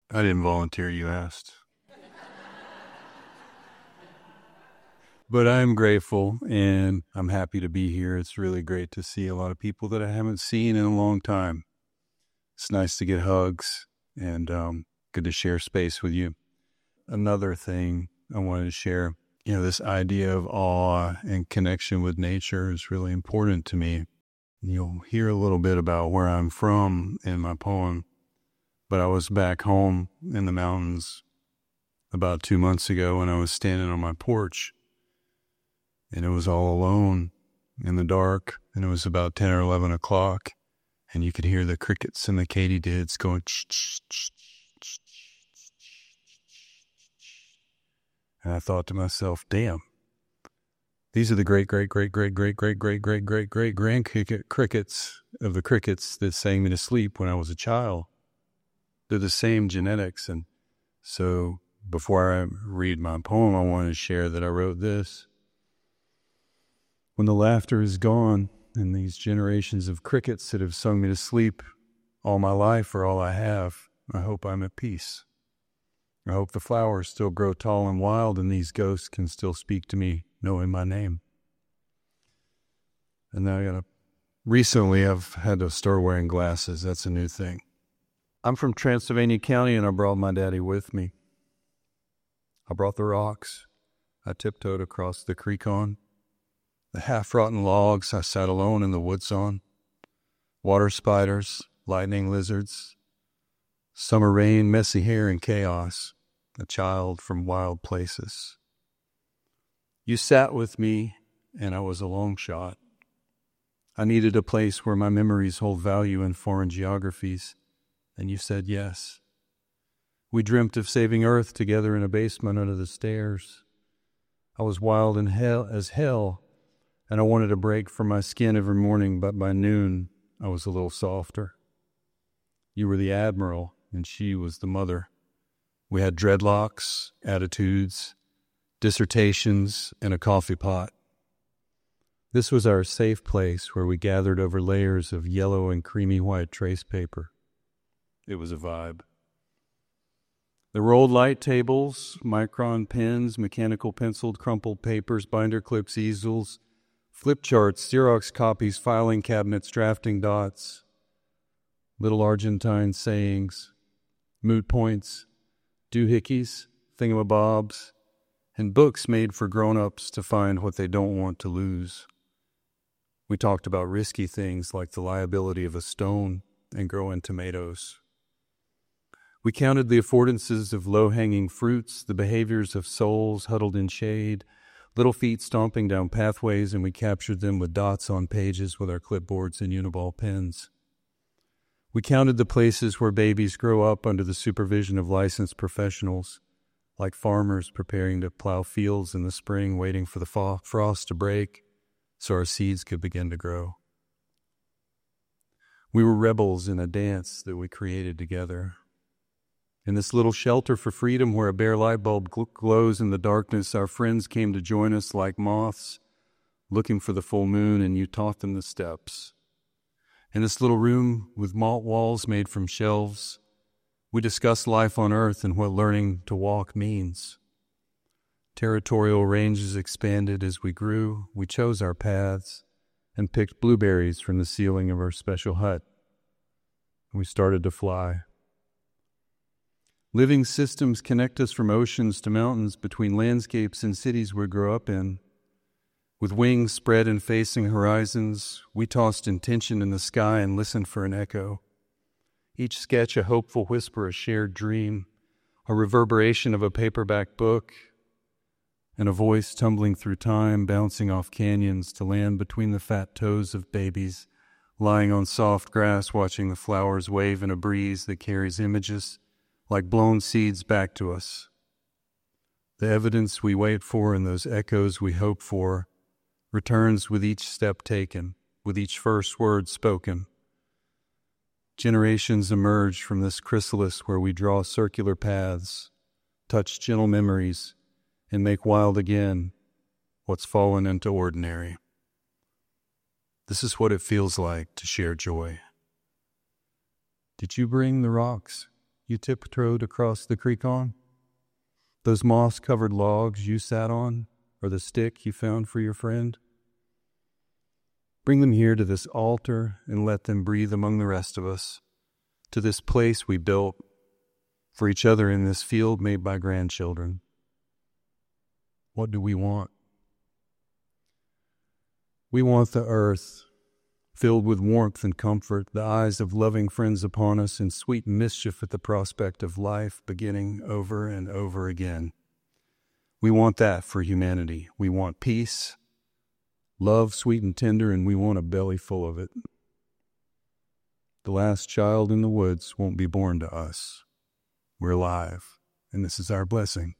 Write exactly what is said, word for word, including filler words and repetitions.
I didn't volunteer, you asked. But I'm grateful and I'm happy to be here. It's really great to see a lot of people that I haven't seen in a long time. It's nice to get hugs and um, good to share space with you. Another thing I wanted to share, you know, this idea of awe and connection with nature is really important to me. You'll hear a little bit about where I'm from in my poem, but I was back home in the mountains about two months ago when I was standing on my porch, and it was all alone in the dark, and it was about ten or eleven o'clock, and you could hear the crickets and the katydids going ch ch ch ch. And I thought to myself, damn, these are the great, great, great, great, great, great, great, great, great, great grand crickets of the crickets that sang me to sleep when I was a child. They're the same genetics. And so before I read my poem, I want to share that I wrote this. When the laughter is gone and these generations of crickets that have sung me to sleep all my life are all I have, I hope I'm at peace. I hope the flowers still grow tall and wild and these ghosts can still speak to me knowing my name. And now I gotta, recently I've had to start wearing glasses. That's a new thing. I'm from Transylvania County and I brought my daddy with me. I brought the rocks I tiptoed across the creek on, the half-rotten logs I sat alone in the woods on, water spiders, lightning lizards, summer rain, messy hair, and chaos, a child from wild places. You sat with me, and I was a long shot. I needed a place where my memories hold value in foreign geographies, and you said yes. We dreamt of saving Earth together in a basement under the stairs. I was wild and hell as hell, and I wanted a break from my skin every morning, but by noon, I was a little softer. You were the admiral, and she was the mother. We had dreadlocks, attitudes, dissertations, and a coffee pot. This was our safe place where we gathered over layers of yellow and creamy white trace paper. It was a vibe. The rolled light tables, micron pens, mechanical penciled crumpled papers, binder clips, easels, flip charts, Xerox copies, filing cabinets, drafting dots, little Argentine sayings, moot points, doohickeys, thingamabobs, and books made for grown-ups to find what they don't want to lose. We talked about risky things like the liability of a stone and growing tomatoes. We counted the affordances of low-hanging fruits, the behaviors of souls huddled in shade, little feet stomping down pathways, and we captured them with dots on pages with our clipboards and Uniball pens. We counted the places where babies grow up under the supervision of licensed professionals, like farmers preparing to plow fields in the spring, waiting for the fa- frost to break so our seeds could begin to grow. We were rebels in a dance that we created together. In this little shelter for freedom where a bare light bulb gl- glows in the darkness, our friends came to join us like moths, looking for the full moon, and you taught them the steps. In this little room with malt walls made from shelves, we discussed life on Earth and what learning to walk means. Territorial ranges expanded as we grew. We chose our paths and picked blueberries from the ceiling of our special hut. We started to fly. Living systems connect us from oceans to mountains, between landscapes and cities we grew up in. With wings spread and facing horizons, we tossed intention in the sky and listened for an echo. Each sketch a hopeful whisper, a shared dream, a reverberation of a paperback book, and a voice tumbling through time, bouncing off canyons to land between the fat toes of babies, lying on soft grass, watching the flowers wave in a breeze that carries images like blown seeds back to us. The evidence we wait for and those echoes we hope for returns with each step taken, with each first word spoken. Generations emerge from this chrysalis where we draw circular paths, touch gentle memories, and make wild again what's fallen into ordinary. This is what it feels like to share joy. Did you bring the rocks you tiptoed across the creek on? Those moss-covered logs you sat on, or the stick you found for your friend? Bring them here to this altar and let them breathe among the rest of us, to this place we built for each other in this field made by grandchildren. What do we want? We want the earth filled with warmth and comfort, the eyes of loving friends upon us, and sweet mischief at the prospect of life beginning over and over again. We want that for humanity. We want peace, love sweet and tender, and we want a belly full of it. The last child in the woods won't be born to us. We're alive, and this is our blessing.